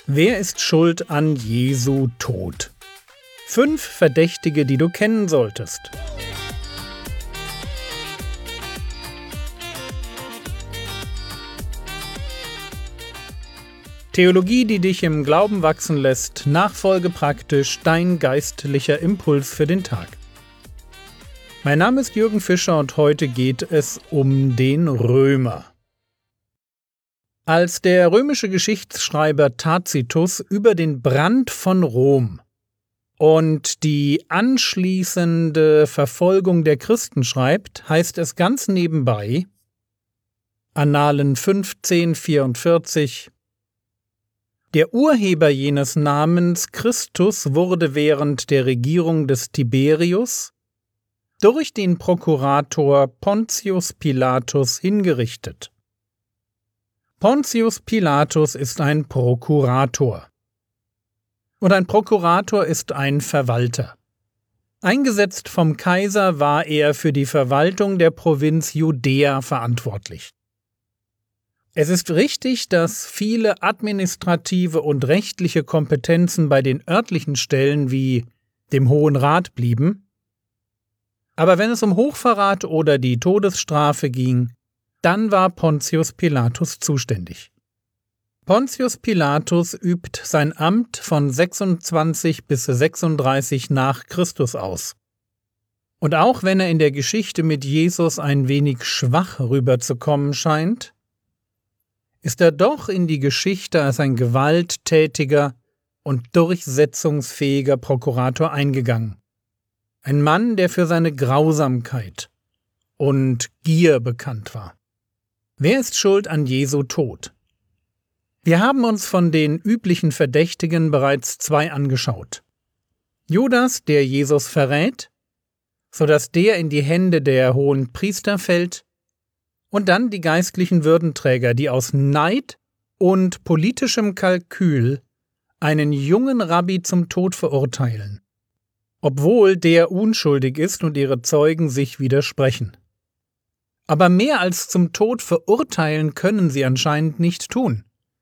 Wer ist schuld an Jesu Tod? 5 Verdächtige, die du kennen solltest. Theologie, die dich im Glauben wachsen lässt, nachfolge praktisch dein geistlicher Impuls für den Tag. Mein Name ist Jürgen Fischer und heute geht es um den Römer. Als der römische Geschichtsschreiber Tacitus über den Brand von Rom und die anschließende Verfolgung der Christen schreibt, heißt es ganz nebenbei, Annalen 1544, der Urheber jenes Namens Christus wurde während der Regierung des Tiberius durch den Prokurator Pontius Pilatus hingerichtet. Pontius Pilatus ist ein Prokurator. Und ein Prokurator ist ein Verwalter. Eingesetzt vom Kaiser war er für die Verwaltung der Provinz Judäa verantwortlich. Es ist richtig, dass viele administrative und rechtliche Kompetenzen bei den örtlichen Stellen wie dem Hohen Rat blieben. Aber wenn es um Hochverrat oder die Todesstrafe ging, dann war Pontius Pilatus zuständig. Pontius Pilatus übt sein Amt von 26 bis 36 nach Christus aus. Und auch wenn er in der Geschichte mit Jesus ein wenig schwach rüberzukommen scheint, ist er doch in die Geschichte als ein gewalttätiger und durchsetzungsfähiger Prokurator eingegangen. Ein Mann, der für seine Grausamkeit und Gier bekannt war. Wer ist schuld an Jesu Tod? Wir haben uns von den üblichen Verdächtigen bereits 2 angeschaut. Judas, der Jesus verrät, sodass der in die Hände der hohen Priester fällt, und dann die geistlichen Würdenträger, die aus Neid und politischem Kalkül einen jungen Rabbi zum Tod verurteilen, obwohl der unschuldig ist und ihre Zeugen sich widersprechen. Aber mehr als zum Tod verurteilen können sie anscheinend nicht tun.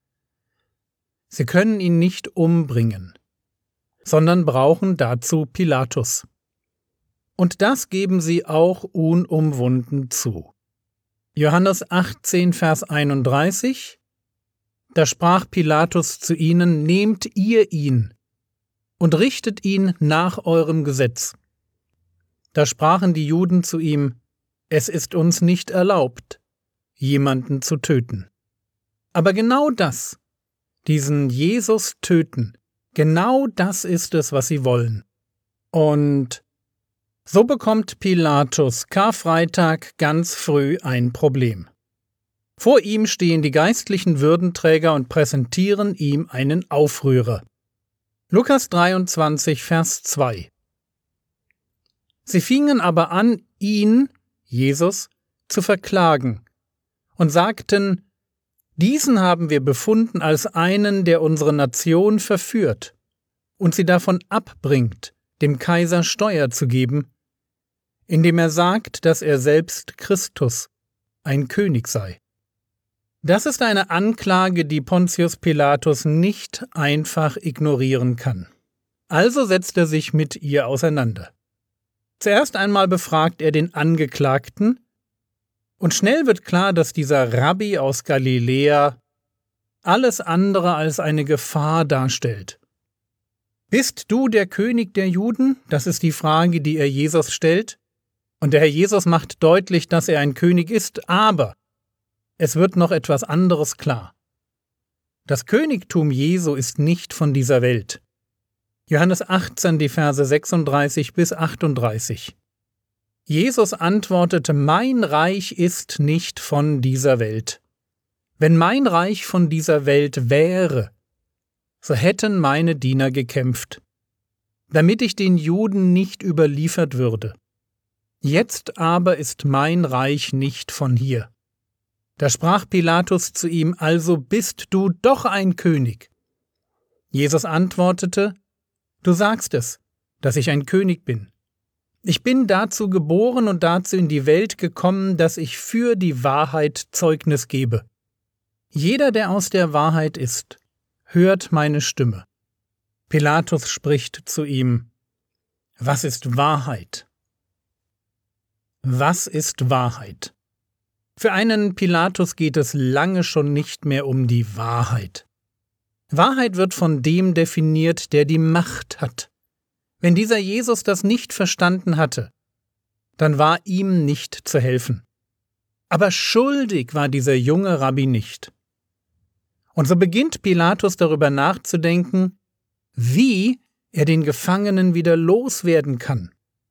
Sie können ihn nicht umbringen, sondern brauchen dazu Pilatus. Und das geben sie auch unumwunden zu. Johannes 18, Vers 31, da sprach Pilatus zu ihnen, nehmt ihr ihn und richtet ihn nach eurem Gesetz. Da sprachen die Juden zu ihm, es ist uns nicht erlaubt, jemanden zu töten. Aber genau das, diesen Jesus töten, genau das ist es, was sie wollen. Und so bekommt Pilatus Karfreitag ganz früh ein Problem. Vor ihm stehen die geistlichen Würdenträger und präsentieren ihm einen Aufrührer. Lukas 23, Vers 2. Sie fingen aber an, ihn, Jesus, zu verklagen und sagten, diesen haben wir befunden als einen, der unsere Nation verführt und sie davon abbringt, dem Kaiser Steuer zu geben, indem er sagt, dass er selbst Christus, ein König sei. Das ist eine Anklage, die Pontius Pilatus nicht einfach ignorieren kann. Also setzt er sich mit ihr auseinander. Zuerst einmal befragt er den Angeklagten, und schnell wird klar, dass dieser Rabbi aus Galiläa alles andere als eine Gefahr darstellt. Bist du der König der Juden? Das ist die Frage, die er Jesus stellt. Und der Herr Jesus macht deutlich, dass er ein König ist, aber es wird noch etwas anderes klar. Das Königtum Jesu ist nicht von dieser Welt. Johannes 18, die Verse 36 bis 38. Jesus antwortete, mein Reich ist nicht von dieser Welt. Wenn mein Reich von dieser Welt wäre, so hätten meine Diener gekämpft, damit ich den Juden nicht überliefert würde. Jetzt aber ist mein Reich nicht von hier. Da sprach Pilatus zu ihm, also bist du doch ein König. Jesus antwortete, du sagst es, dass ich ein König bin. Ich bin dazu geboren und dazu in die Welt gekommen, dass ich für die Wahrheit Zeugnis gebe. Jeder, der aus der Wahrheit ist, hört meine Stimme. Pilatus spricht zu ihm: Was ist Wahrheit? Was ist Wahrheit? Für einen Pilatus geht es lange schon nicht mehr um die Wahrheit. Wahrheit wird von dem definiert, der die Macht hat. Wenn dieser Jesus das nicht verstanden hatte, dann war ihm nicht zu helfen. Aber schuldig war dieser junge Rabbi nicht. Und so beginnt Pilatus darüber nachzudenken, wie er den Gefangenen wieder loswerden kann.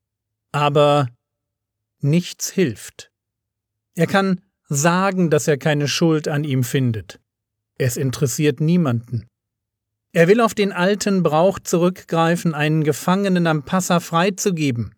Aber nichts hilft. Er kann sagen, dass er keine Schuld an ihm findet. Es interessiert niemanden. Er will auf den alten Brauch zurückgreifen, einen Gefangenen am Passa freizugeben.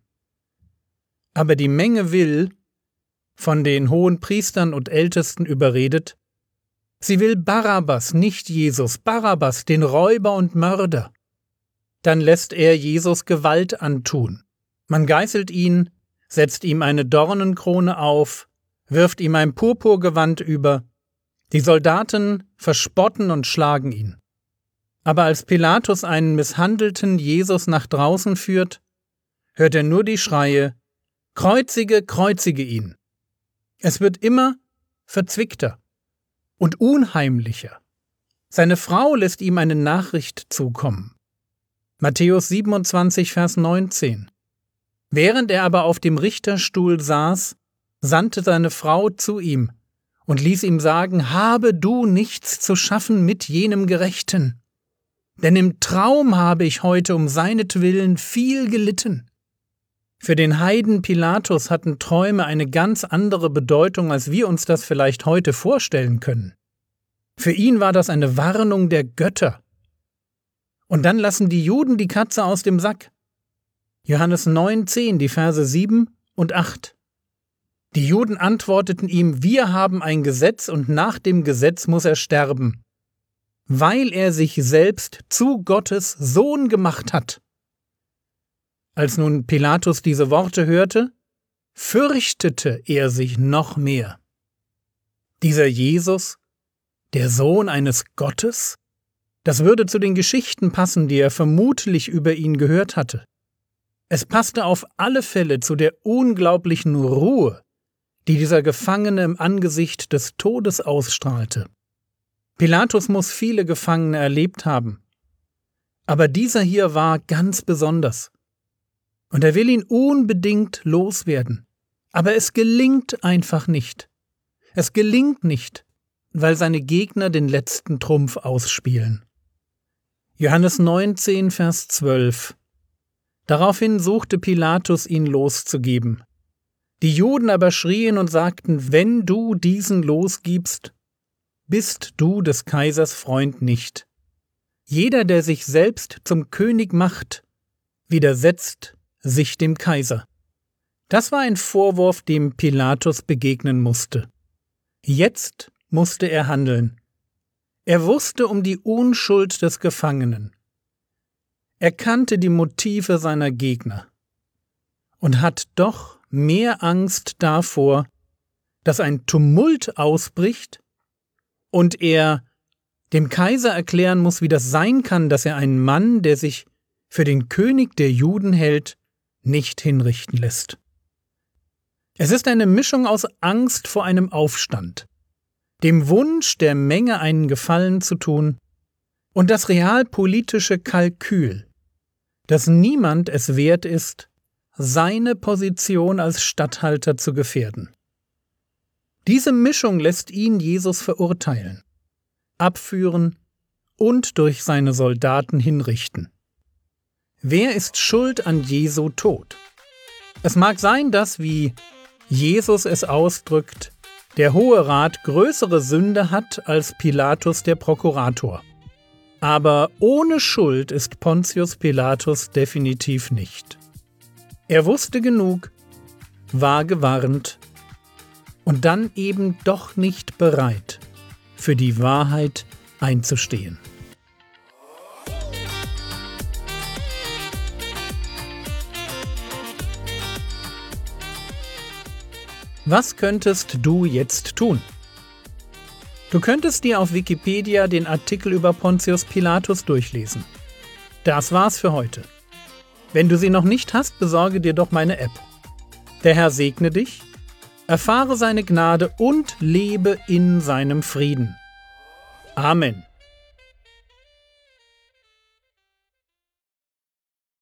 Aber die Menge will, von den hohen Priestern und Ältesten überredet, sie will Barabbas, nicht Jesus, Barabbas, den Räuber und Mörder. Dann lässt er Jesus Gewalt antun. Man geißelt ihn, setzt ihm eine Dornenkrone auf, wirft ihm ein Purpurgewand über. Die Soldaten verspotten und schlagen ihn. Aber als Pilatus einen misshandelten Jesus nach draußen führt, hört er nur die Schreie: Kreuzige, kreuzige ihn! Es wird immer verzwickter und unheimlicher. Seine Frau lässt ihm eine Nachricht zukommen. Matthäus 27, Vers 19. Während er aber auf dem Richterstuhl saß, sandte seine Frau zu ihm und ließ ihm sagen: Habe du nichts zu schaffen mit jenem Gerechten, denn im Traum habe ich heute um seinetwillen viel gelitten. Für den Heiden Pilatus hatten Träume eine ganz andere Bedeutung, als wir uns das vielleicht heute vorstellen können. Für ihn war das eine Warnung der Götter. Und dann lassen die Juden die Katze aus dem Sack. Johannes 9,10, die Verse 7 und 8. Die Juden antworteten ihm: Wir haben ein Gesetz und nach dem Gesetz muss er sterben, weil er sich selbst zu Gottes Sohn gemacht hat. Als nun Pilatus diese Worte hörte, fürchtete er sich noch mehr. Dieser Jesus, der Sohn eines Gottes? Das würde zu den Geschichten passen, die er vermutlich über ihn gehört hatte. Es passte auf alle Fälle zu der unglaublichen Ruhe, die dieser Gefangene im Angesicht des Todes ausstrahlte. Pilatus muss viele Gefangene erlebt haben, aber dieser hier war ganz besonders. Und er will ihn unbedingt loswerden, aber es gelingt einfach nicht. Es gelingt nicht, weil seine Gegner den letzten Trumpf ausspielen. Johannes 19, Vers 12. Daraufhin suchte Pilatus, ihn loszugeben. Die Juden aber schrien und sagten: Wenn du diesen losgibst, bist du des Kaisers Freund nicht. Jeder, der sich selbst zum König macht, widersetzt sich dem Kaiser. Das war ein Vorwurf, dem Pilatus begegnen musste. Jetzt musste er handeln. Er wusste um die Unschuld des Gefangenen. Er kannte die Motive seiner Gegner und hat doch mehr Angst davor, dass ein Tumult ausbricht und er dem Kaiser erklären muss, wie das sein kann, dass er einen Mann, der sich für den König der Juden hält, nicht hinrichten lässt. Es ist eine Mischung aus Angst vor einem Aufstand, dem Wunsch der Menge einen Gefallen zu tun und das realpolitische Kalkül, dass niemand es wert ist, seine Position als Statthalter zu gefährden. Diese Mischung lässt ihn Jesus verurteilen, abführen und durch seine Soldaten hinrichten. Wer ist schuld an Jesu Tod? Es mag sein, dass, wie Jesus es ausdrückt, der Hohe Rat größere Sünde hat als Pilatus der Prokurator. Aber ohne Schuld ist Pontius Pilatus definitiv nicht. Er wusste genug, war gewarnt und dann eben doch nicht bereit, für die Wahrheit einzustehen. Was könntest du jetzt tun? Du könntest dir auf Wikipedia den Artikel über Pontius Pilatus durchlesen. Das war's für heute. Wenn du sie noch nicht hast, besorge dir doch meine App. Der Herr segne dich, erfahre seine Gnade und lebe in seinem Frieden. Amen.